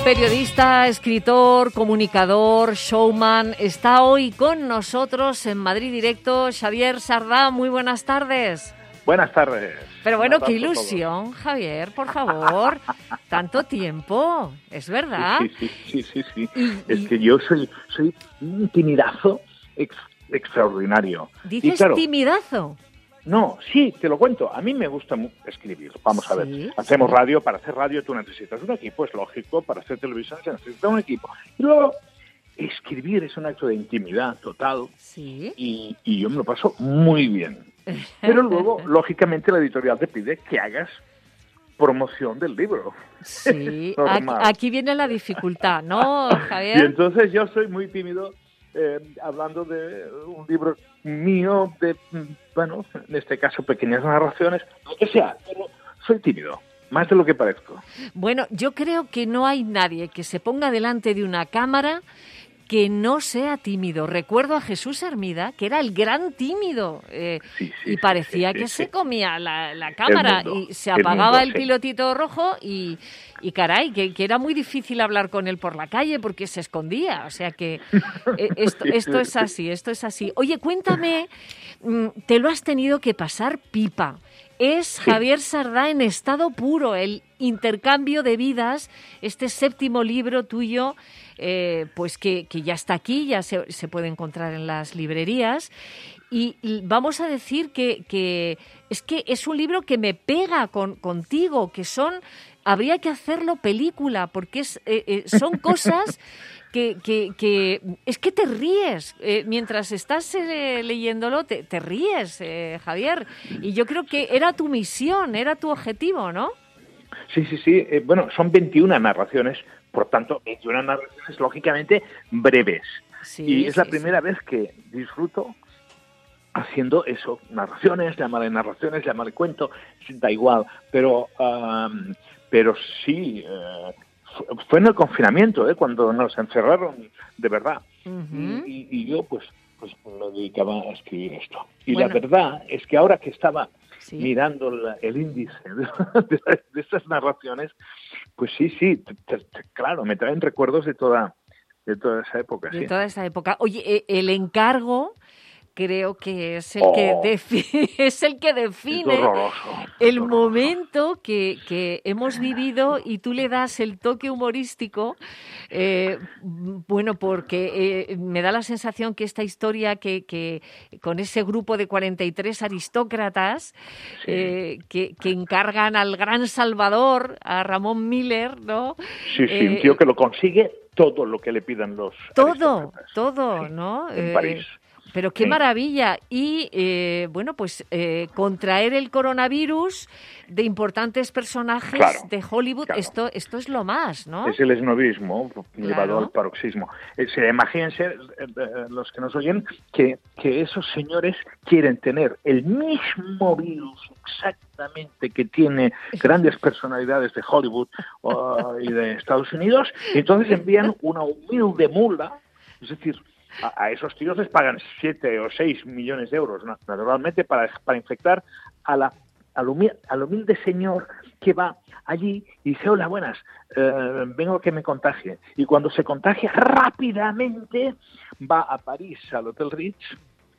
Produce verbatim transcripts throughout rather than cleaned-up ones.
Periodista, escritor, comunicador, showman, está hoy con nosotros en Madrid Directo Xavier Sardá. Muy buenas tardes. Buenas tardes. Pero bueno, qué ilusión, Javier, por favor. Tanto tiempo, ¿es verdad? Sí, sí, sí, sí, sí. sí. Y, es y... que yo soy, soy un timidazo ex, extraordinario. ¿Dices claro, timidazo? No, sí, te lo cuento. A mí me gusta escribir. Vamos a ver. ¿Sí? Hacemos sí. radio. Para hacer radio tú necesitas un equipo, es lógico. Para hacer televisión se necesita un equipo. Y luego, escribir es un acto de intimidad total. Sí. Y, y yo me lo paso muy bien. Pero luego, lógicamente, la editorial te pide que hagas promoción del libro. Sí, aquí, aquí viene la dificultad, ¿no, Javier? Y entonces yo soy muy tímido eh, hablando de un libro mío, de, bueno, en este caso, pequeñas narraciones, lo que sea, pero soy tímido. Más de lo que parezco. Bueno, yo creo que no hay nadie que se ponga delante de una cámara que no sea tímido. Recuerdo a Jesús Hermida, que era el gran tímido, eh, sí, sí, y parecía sí, sí, que sí. se comía la, la cámara mundo, y se apagaba el, mundo, el pilotito sí. rojo y, y caray, que, que era muy difícil hablar con él por la calle porque se escondía. O sea que eh, esto, esto es así, esto es así. Oye, cuéntame, te lo has tenido que pasar pipa. Es Javier Sardá en estado puro, el intercambio de vidas, este séptimo libro tuyo, eh, pues que, que ya está aquí, ya se, se puede encontrar en las librerías. Y, y vamos a decir que, que es que es un libro que me pega con, contigo, que son, habría que hacerlo película, porque es, eh, eh, son cosas... Que, que, que es que te ríes, eh, mientras estás eh, leyéndolo, te, te ríes, eh, Javier. Y yo creo que era tu misión, era tu objetivo, ¿no? Sí, sí, sí. Eh, bueno, son veintiuna narraciones, por tanto, veintiuna narraciones lógicamente breves. Sí, y es sí, la primera sí. vez que disfruto haciendo eso, narraciones, llamarle narraciones, llamarle cuento, da igual. Pero, um, pero sí... Uh, fue en el confinamiento, ¿eh? Cuando nos encerraron de verdad. Uh-huh. y, y, y yo pues, pues me dedicaba a escribir esto. Y bueno. la verdad es que ahora que estaba ¿Sí? mirando la, el índice de, de, de estas narraciones, pues sí, sí, te, te, te, claro, me traen recuerdos de toda, de toda esa época. De sí. toda esa época. Oye, el encargo... creo que es el oh, que define, es el que define es horroroso, el es horroroso. momento que, que hemos vivido y tú le das el toque humorístico, eh, bueno, porque eh, me da la sensación que esta historia que, que con ese grupo de cuarenta y tres aristócratas sí. eh, que, que encargan al gran Salvador, a Ramón Miller, ¿no? Sí, sí, eh, un tío que lo consigue todo lo que le pidan los todo, todo, sí, ¿no? En eh, París. Pero qué sí. maravilla. Y, eh, bueno, pues eh, contraer el coronavirus de importantes personajes claro, de Hollywood, claro. esto esto es lo más, ¿no? Es el esnovismo claro. llevado al paroxismo. Eh, imagínense, eh, eh, los que nos oyen, que, que esos señores quieren tener el mismo virus exactamente que tiene grandes personalidades de Hollywood uh, y de Estados Unidos, y entonces envían una humilde mula, es decir... A, a esos tíos les pagan siete o seis millones de euros, ¿no? Naturalmente, para, para infectar a la, al, humilde, al humilde señor que va allí y dice, hola, buenas, eh, vengo a que me contagie. Y cuando se contagia, rápidamente va a París, al Hotel Ritz,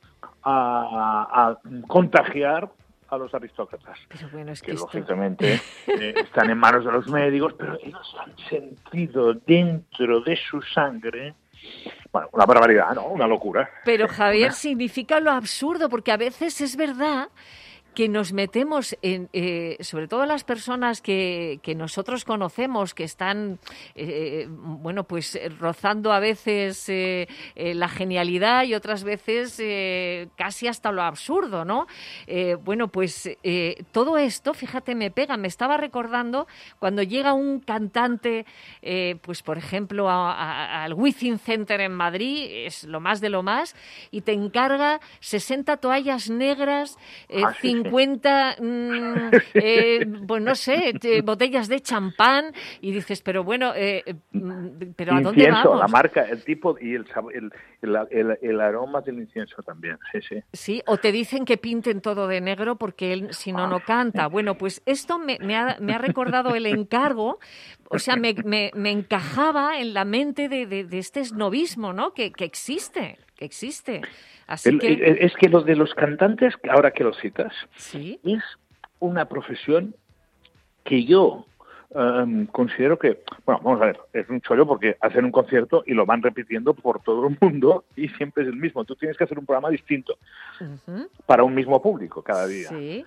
a, a contagiar a los aristócratas, pero bueno, es que, que esto... lógicamente eh, están en manos de los médicos, pero ellos han sentido dentro de su sangre... Bueno, una barbaridad, ¿no? Una locura. Pero, Javier, una... significa lo absurdo, porque a veces es verdad que nos metemos en, eh, sobre todo las personas que, que nosotros conocemos, que están, eh, bueno, pues rozando a veces eh, eh, la genialidad y otras veces eh, casi hasta lo absurdo, ¿no? Eh, bueno, pues eh, todo esto, fíjate, me pega. Me estaba recordando cuando llega un cantante, eh, pues por ejemplo, a, a, al Within Center en Madrid, es lo más de lo más, y te encarga sesenta toallas negras, eh, ah, sí, cincuenta, mmm, eh, pues no sé, te, botellas de champán y dices, pero bueno, eh, pero ¿a dónde incienso, vamos? la marca, el tipo y el, el, el, el, el aroma del incienso también, sí, sí. Sí, o te dicen que pinten todo de negro porque él, si no, no canta. Bueno, pues esto me, me, ha, me ha recordado el encargo, o sea, me, me, me encajaba en la mente de, de, de este snobismo, ¿no? Que, que existe, que existe. Así el, que... Es que lo de los cantantes, ahora que lo citas, ¿sí? Es una profesión que yo um, considero que, bueno, vamos a ver, es un chollo porque hacen un concierto y lo van repitiendo por todo el mundo y siempre es el mismo. Tú tienes que hacer un programa distinto uh-huh. para un mismo público cada día. Sí.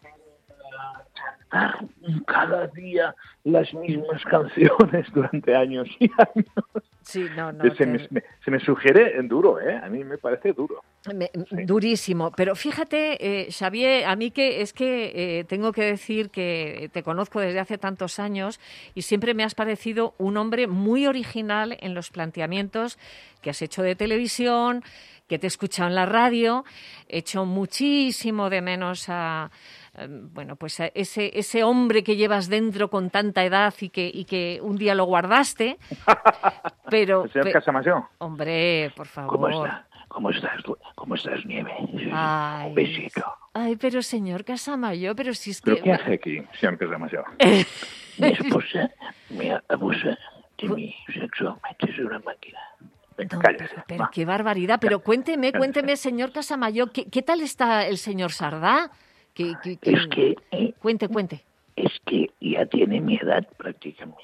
Cantar cada día las mismas canciones durante años y años. Sí, no, no. Se, te... me, me, se me sugiere en duro, ¿eh? A mí me parece duro. Me, sí. Durísimo. Pero fíjate, eh, Xavier, a mí que es que eh, tengo que decir que te conozco desde hace tantos años y siempre me has parecido un hombre muy original en los planteamientos que has hecho de televisión, que te he escuchado en la radio. He hecho muchísimo de menos a... bueno, pues ese ese hombre que llevas dentro con tanta edad y que y que un día lo guardaste, pero... ¿El señor pe- Casamayor? Hombre, por favor. ¿Cómo está? ¿Cómo estás? ¿Cómo estás, Nieve? Ay, un besito. Ay, pero señor Casamayor, pero si es ¿Pero que... qué hace aquí, señor Casamayor? Mi esposa me abusa de mí sexualmente, es una máquina. Venga, no, cállese, pero, pero qué barbaridad. Pero cuénteme, cállese. cuénteme, señor Casamayor, ¿qué, qué tal está el señor Sardá? Que, que, que... Es que... Eh, cuente, cuente. Es que ya tiene mi edad prácticamente.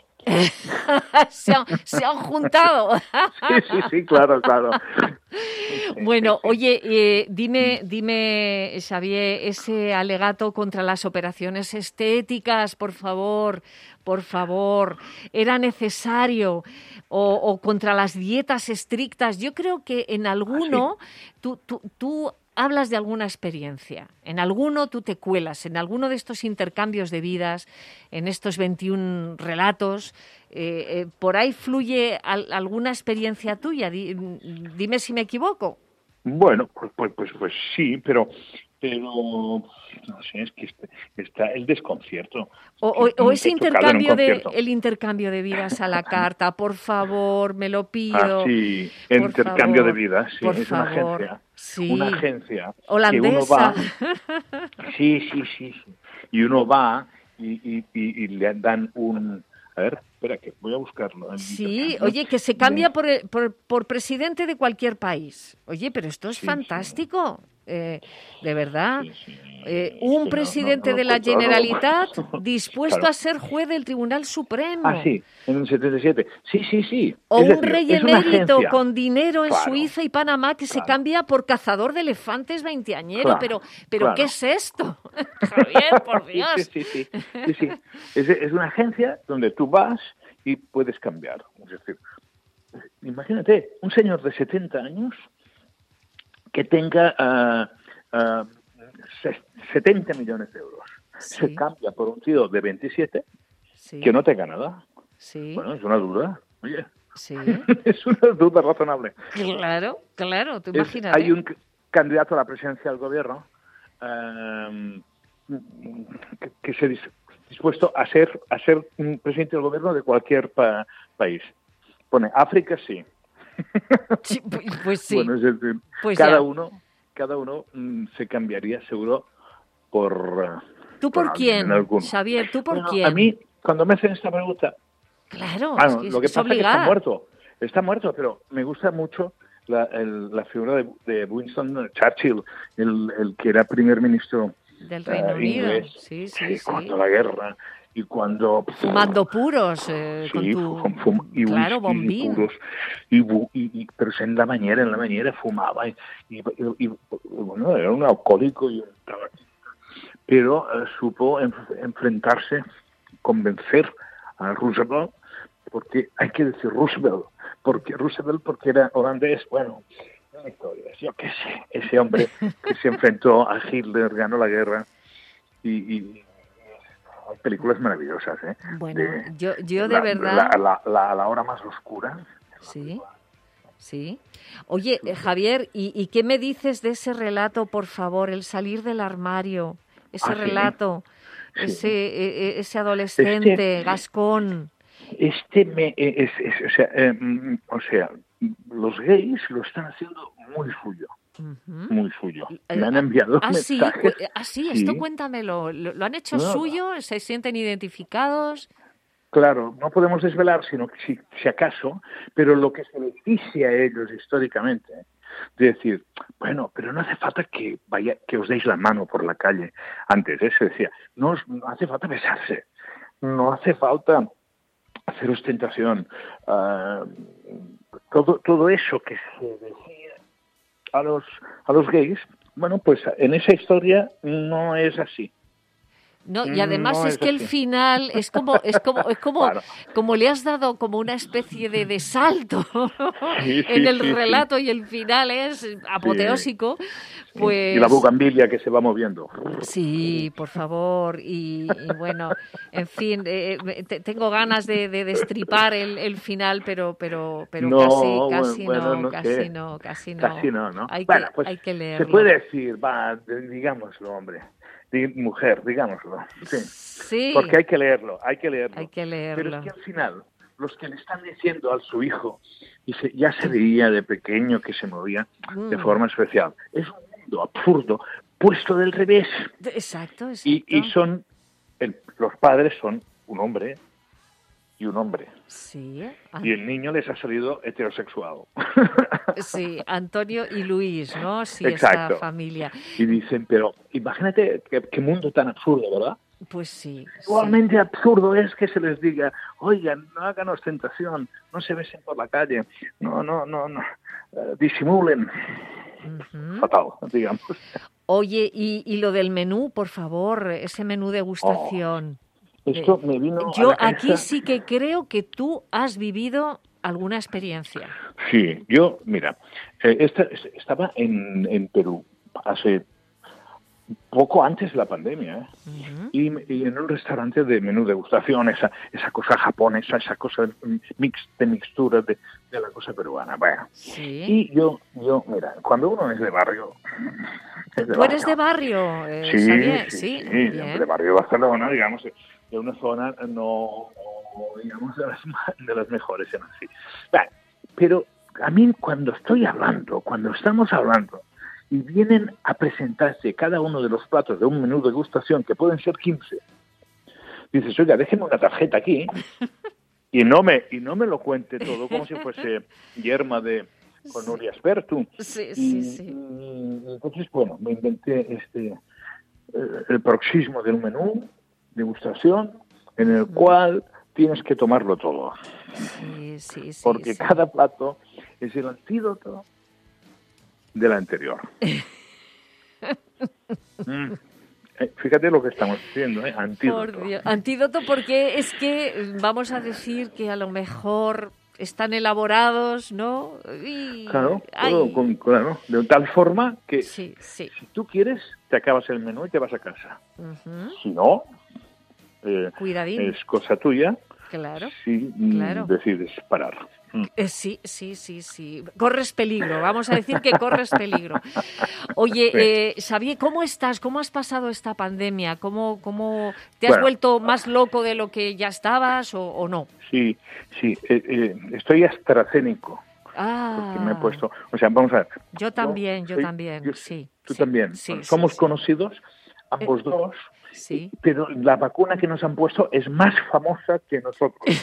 se, han, se han juntado. sí, sí, sí, claro, claro. Bueno, oye, eh, dime, dime, Xavier, ese alegato contra las operaciones estéticas, por favor, por favor, ¿era necesario? O, o contra las dietas estrictas. Yo creo que en alguno ¿Ah, sí? tú, tú, tú hablas de alguna experiencia, en alguno tú te cuelas, en alguno de estos intercambios de vidas, en estos veintiún relatos, eh, eh, por ahí fluye al, alguna experiencia tuya. Di, dime si me equivoco. Bueno, pues, pues, pues, pues sí, pero, pero no sé, es que está, está el desconcierto. O, o, o ese intercambio de el intercambio de vidas a la carta, por favor, me lo pido. Ah, sí, el intercambio favor, de vidas, sí, es favor. una agencia. Sí. Una agencia holandesa. Que uno va, sí, sí, sí, sí. Y uno va y, y, y, y le dan un... A ver, espera, que voy a buscarlo. Sí, oye, que se cambia por, por, por presidente de cualquier país. Oye, pero esto es sí, fantástico. Sí. Eh, de verdad. Sí, sí. Eh, un presidente no, no, no, de la Generalitat dispuesto claro. a ser juez del Tribunal Supremo. Ah, sí, en el setenta y siete. Sí, sí, sí. O es un decir, rey es emérito con dinero en claro. Suiza y Panamá que claro. se cambia por cazador de elefantes veinteañero. Claro. Pero, pero claro. ¿qué es esto? Javier, por Dios. Sí, sí, sí. sí, sí. Es, es una agencia donde tú vas y puedes cambiar. Es decir, imagínate, un señor de setenta años que tenga uh, uh, setenta millones de euros. Sí. Se cambia por un tío de veintisiete sí. que no tenga nada. Sí. Bueno, es una duda. Oye, sí. es una duda razonable. Claro, claro, tú es, imagínate. Hay un c- candidato a la presidencia del gobierno um, que, que se dice dispuesto a ser a ser un presidente del gobierno de cualquier pa- país. Pone África sí. sí pues sí. Bueno, es decir, pues cada ya. uno cada uno mm, se cambiaría seguro por uh, ¿Tú por, por quién, Xavier? ¿Tú por bueno, quién? A mí cuando me hacen esta pregunta, claro, bueno, es que lo que es pasa obligada. es que está muerto, está muerto, pero me gusta mucho la, el, la figura de, de Winston Churchill, el, el que era primer ministro del Reino uh, Unido, inglés, sí, sí, sí. cuando la guerra y cuando fumando puros eh, sí, con tu fum, fum, y claro whisky, bombín y puros y, y, y pero en la bañera en la bañera fumaba y, y, y, y bueno, era un alcohólico y un tabaquista, pero uh, supo enf- enfrentarse, convencer a Roosevelt, porque hay que decir Roosevelt, porque Roosevelt porque era holandés, bueno, yo qué sé, ese hombre que se enfrentó a Hitler, ganó la guerra y, y hay películas maravillosas, ¿eh? Bueno, de, yo, yo de la, verdad... La, la, la, la hora más oscura. Sí, sí. Oye, eh, Javier, ¿y, ¿y qué me dices de ese relato, por favor, el salir del armario? ese ¿Ah, sí? relato, Sí. ese, e- ese adolescente Este, gascón. este me, es, es- o sea, eh, mm, o sea, los gays lo están haciendo muy suyo, Ujú. muy suyo. Eh, Me han ah, enviado ah, sí, cu- mensajes, eh, ah, sí, esto sí. cuéntamelo. ¿Lo, lo han hecho No, suyo? ¿Se sienten identificados? claro, no podemos desvelar, sino que si, si acaso, pero lo que se les dice a ellos históricamente, de decir, bueno, pero no hace falta que vaya, que os deis la mano por la calle. Antes, ¿eh? Se decía, no, os- no hace falta besarse, no hace falta hacer ostentación. ah, todo, todo eso que se decía a los, a los gays, bueno, pues en esa historia no es así. No, y además No es es que el así. final es como, es como, es como, Claro. como le has dado como una especie de, de salto Sí, en sí, el sí, sí. relato y el final es Sí. apoteósico, Sí. Y la pues bugambilia que se va moviendo. sí, por favor. Y, y bueno, en fin, eh, eh, te- tengo ganas de, de destripar el, el final, pero, pero, pero casi, No, bueno, casi bueno, no, no casi sé. no, casi no. Casi no, ¿no? Hay Bueno, que, pues hay que se leerlo. puede decir, va, de- digámoslo, hombre. Di- mujer, digámoslo. Sí. Sí, Porque hay que leerlo, hay que hay leerlo. que Pero es leerlo. que al final, los que le están diciendo a su hijo, y se- ya se veía de pequeño que se movía de Mm, forma especial, es un mundo absurdo, puesto del revés. exacto, Y, y exacto. son, el- los padres son un hombre y un hombre. Sí, Y An- el niño les ha salido heterosexual. sí, Antonio y Luis, ¿no? Sí, esta Exacto. familia. Y dicen, pero imagínate qué, qué mundo tan absurdo, ¿verdad? Pues sí, sí. Igualmente absurdo es que se les diga, oigan, no hagan ostentación, no se besen por la calle, no, no, no, no, eh, disimulen. Ujú. Fatal, digamos. Oye, y, y lo del menú, por favor, ese menú Oh, degustación. esto De- me vino a Yo la aquí cabeza. sí que creo que tú has vivido alguna experiencia. Sí, yo, mira, eh, esta- estaba en, en Perú hace poco antes de la pandemia, ¿eh? Ujú. y, y en un restaurante de menú degustación, esa, esa cosa japonesa, esa cosa mm, mix, de mixtura de, de la cosa peruana. Bueno, Sí. y yo, yo, mira, cuando uno es de barrio, es de ¿Tú eres de barrio. barrio, eh, Sí, Xavier? sí, Sí, sí, de bien. barrio de Barcelona, digamos, de una zona no, no, digamos, de las, ma- de las mejores en así. Bueno, pero a mí cuando estoy hablando, cuando estamos hablando, y vienen a presentarse cada uno de los platos de un menú de degustación, que pueden ser quince, dices, oiga, déjeme una tarjeta aquí, y no me, y no me lo cuente todo como si fuese yerma de con Sí, Nuria Spertu. sí, sí, Y, sí. y entonces, bueno, me inventé este eh, el paroxismo del menú, degustación, en el Ujú. cual tienes que tomarlo todo, Sí, sí, sí, porque sí. cada plato es el antídoto del anterior. Mm. Eh, Fíjate lo que estamos diciendo, ¿eh? Por Antídoto. Dios. Antídoto porque es que vamos a decir que a lo mejor están elaborados, ¿no? Y... Claro, todo ay, con, claro, de tal forma que sí, sí. si tú quieres, te acabas el menú y te vas a casa. Ujú. Si no, eh, Cuidadín, es cosa tuya claro, si mm, claro. decides parar. Mm. Eh, sí, sí, sí, sí. Corres peligro, vamos a decir que corres peligro. Oye, Sí. eh, Xavier, ¿cómo estás? ¿Cómo has pasado esta pandemia? ¿Cómo, cómo te has Bueno, vuelto más loco de lo que ya estabas o, o no? sí, sí, eh, eh, estoy astracénico, porque me he Ah, puesto, o sea, vamos a ver. yo también, yo soy- también, yo- sí. tú sí, también. Sí, Bueno, sí, somos sí. conocidos, Eh, ambos dos, y- sí. pero la vacuna que nos han puesto es más famosa que nosotros.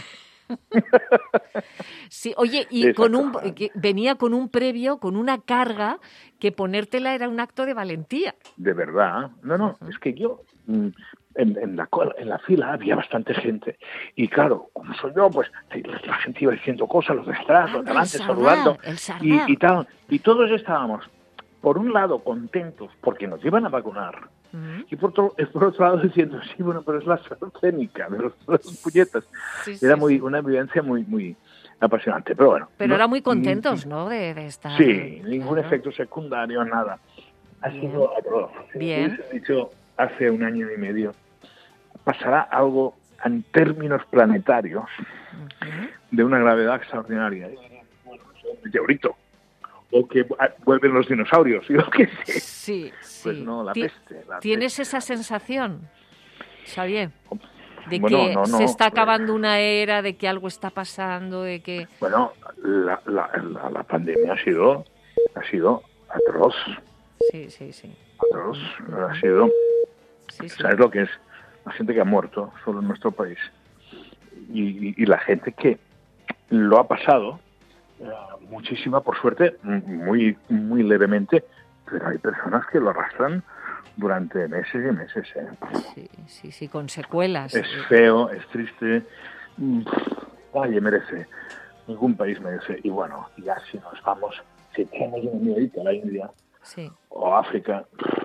Sí, oye, y Esa con un cosa. que venía con un previo, con una carga que ponértela era un acto de valentía. De verdad. No, no, Ujú. es que yo mm, en, en la cola, en la fila había bastante gente. Y claro, como soy yo, pues la gente iba diciendo cosas, los de atrás, los de Anda, el adelante, Sardá, saludando el Sardá. y, y tal. Y todos estábamos, por un lado, contentos porque nos iban a vacunar. Ujú. Y por otro, por otro lado diciendo, sí, bueno, pero es la AstraZeneca de los, de los puñetas. Sí, sí, Era muy sí. una vivencia muy, muy apasionante. Pero bueno. Pero no- ahora muy ni- contentos, ¿no? De, de estar. Sí, ningún Claro. efecto secundario, nada. Ha Bien. sido atroz. Si me Bien. hubiesen dicho hace un año y medio, pasará algo en términos planetarios Ujú. de una gravedad extraordinaria. Bueno, es un meteorito, o que vuelven los dinosaurios, yo qué sé. Sí, sí. Pues no, la peste. La ¿Tienes peste, esa sensación, Xavier? De bueno, que no, no, se está acabando una era, de que algo está pasando, de que... Bueno, la, la, la, la pandemia ha sido, ha sido atroz. Sí, sí, sí. Atroz. Uh-huh. Ha sido... Sí, sí. ¿Sabes lo que es? La gente que ha muerto solo en nuestro país. Y, y, y la gente que lo ha pasado, eh, muchísima, por suerte, muy, muy levemente, pero hay personas que lo arrastran durante meses y meses. ¿eh? Sí, sí, sí, con secuelas. Es feo, es triste. Nadie merece, ningún país merece. Y bueno, ya si nos vamos, si echamos una miradita a la India, sí, o África.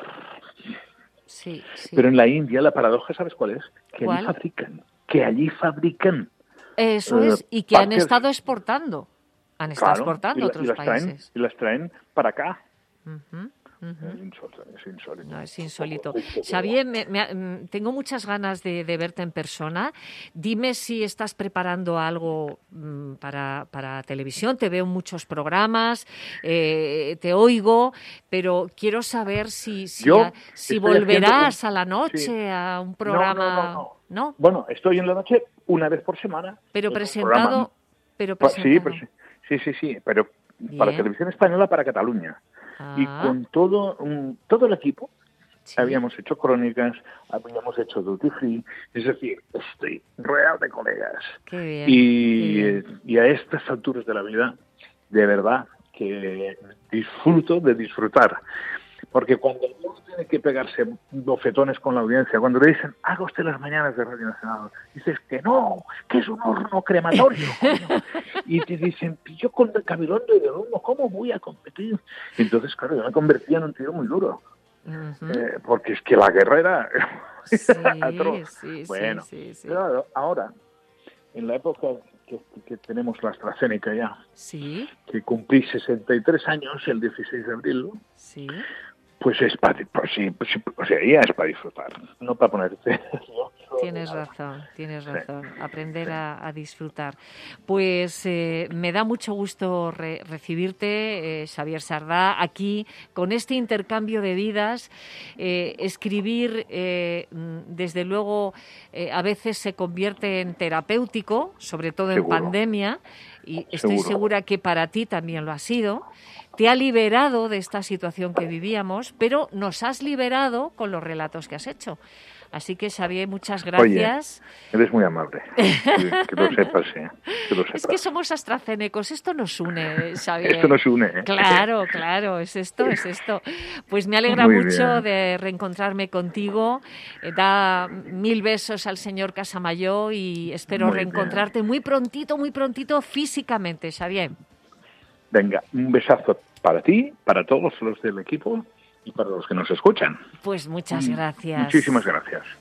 Sí, sí. Pero en la India la paradoja, ¿sabes cuál es? Que ¿Cuál? allí fabrican, que allí fabrican. Eso eh, es, y que partes, han estado exportando. Han estado claro, exportando y, a la, otros y las países. traen, y las traen para acá. Uh-huh. Uh-huh. Es insólito, es insólito. No, es insólito. Xavier, me, me, tengo muchas ganas de, de verte en persona. Dime si estás preparando algo mm, para, para televisión. Te veo en muchos programas, eh, te oigo, pero quiero saber si, si, Yo a, si volverás un, a la noche sí. a un programa. No, no, no, no. ¿No? Bueno, estoy en la noche una vez por semana. Pero presentado. Pero presentado. Sí, presentado. sí, sí, sí, pero Bien. Para Televisión Española, para Cataluña. Ah. Y con todo um, todo el equipo, sí. Habíamos hecho crónicas, habíamos hecho duty free, es decir, estoy rodeado de colegas. Qué bien, y, qué bien. y a estas alturas de la vida, de verdad que disfruto de disfrutar. Porque cuando uno tiene que pegarse bofetones con la audiencia, cuando le dicen, haga usted las mañanas de Radio Nacional, dices que no, que es un horno crematorio. Y te dicen, yo con el Gabilondo y de Olmo, ¿cómo voy a competir? Y entonces, claro, yo me convertía en un tío muy duro. Uh-huh. eh, porque es que la guerra era sí, atroz. Sí, bueno, sí, sí, sí. Claro, ahora, en la época que, que tenemos la AstraZeneca ya, sí. que cumplí sesenta y tres años el dieciséis de abril, sí. Pues es para, pues sí, pues sí, o sea, ya es para disfrutar, no para ponerte. Tienes razón, tienes razón. Sí. Aprender a, a disfrutar. Pues eh, me da mucho gusto re- recibirte, eh, Xavier Sardá, aquí con este intercambio de vidas. Eh, escribir, eh, desde luego, eh, a veces se convierte en terapéutico, sobre todo Seguro. en pandemia, y estoy Seguro. segura que para ti también lo ha sido. Te ha liberado de esta situación que vivíamos, pero nos has liberado con los relatos que has hecho. Así que, Xavier, muchas gracias. Oye, eres muy amable. Que lo sepas, ¿eh? Que lo sepas. Es que somos astracénicos. Esto nos une, Xavier. Esto nos une, ¿eh? Claro, claro. Es esto, es esto. Pues me alegra muy mucho bien. de reencontrarme contigo. Eh, da mil besos al señor Casamayor y espero muy reencontrarte bien. muy prontito, muy prontito físicamente, Xavier. Venga, un besazo para ti, para todos los del equipo y para los que nos escuchan. Pues muchas gracias. Muchísimas gracias.